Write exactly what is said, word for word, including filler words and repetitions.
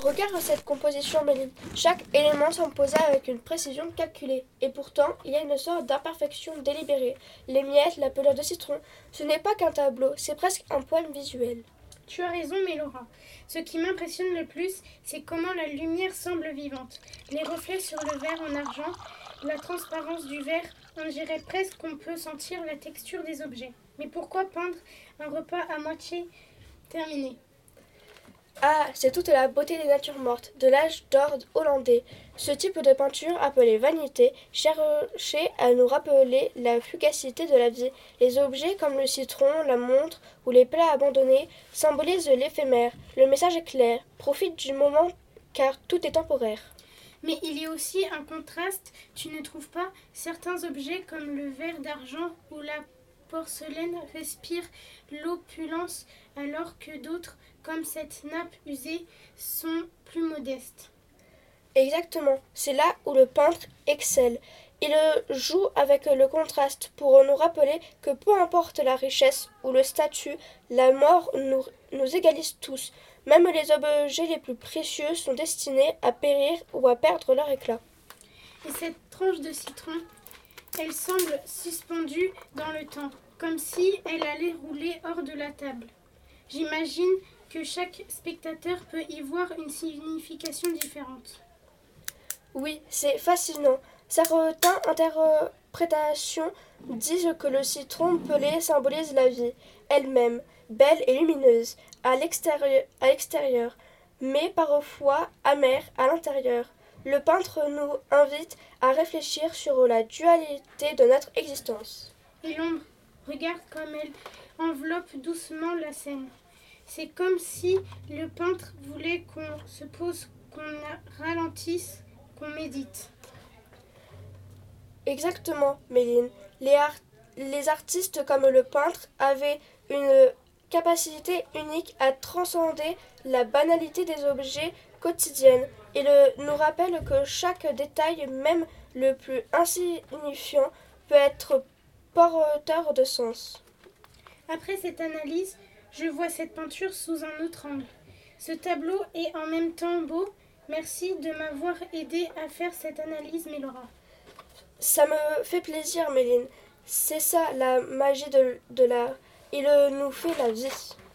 Regarde cette composition, Méline. Chaque élément semble posé avec une précision calculée. Et pourtant, il y a une sorte d'imperfection délibérée. Les miettes, la pelure de citron, ce n'est pas qu'un tableau, c'est presque un poème visuel. Tu as raison, Mélora. Ce qui m'impressionne le plus, c'est comment la lumière semble vivante. Les reflets sur le verre en argent, la transparence du verre, on dirait presque qu'on peut sentir la texture des objets. Mais pourquoi peindre un repas à moitié terminé ? Ah, c'est toute la beauté des natures mortes, de l'âge d'or hollandais. Ce type de peinture, appelée vanité, cherchait à nous rappeler la fugacité de la vie. Les objets comme le citron, la montre ou les plats abandonnés symbolisent l'éphémère. Le message est clair, profite du moment car tout est temporaire. Mais il y a aussi un contraste, tu ne trouves pas ? Certains objets comme le verre d'argent ou la porcelaine respirent l'opulence alors que d'autres, comme cette nappe usée, sont plus modestes. Exactement, c'est là où le peintre excelle. Il joue avec le contraste pour nous rappeler que peu importe la richesse ou le statut, la mort nous, nous égalise tous. Même les objets les plus précieux sont destinés à périr ou à perdre leur éclat. Et cette tranche de citron, elle semble suspendue dans le temps, comme si elle allait rouler hors de la table. J'imagine que chaque spectateur peut y voir une signification différente. Oui, c'est fascinant. Certaines interprétations disent que le citron pelé symbolise la vie, elle-même, belle et lumineuse, à l'extérieur, à l'extérieur, mais parfois amère à l'intérieur. Le peintre nous invite à réfléchir sur la dualité de notre existence. Et l'ombre, regarde comme elle enveloppe doucement la scène. C'est comme si le peintre voulait qu'on se pose, qu'on ralentisse, qu'on médite. Exactement, Méline. Les, ar- les artistes comme le peintre avaient une capacité unique à transcender la banalité des objets quotidiens. Ils nous rappellent que chaque détail, même le plus insignifiant, peut être porteur de sens. Après cette analyse, je vois cette peinture sous un autre angle. Ce tableau est en même temps beau. Merci de m'avoir aidé à faire cette analyse, Mélora. Ça me fait plaisir, Méline. C'est ça la magie de, de l'art. Il nous fait la vie.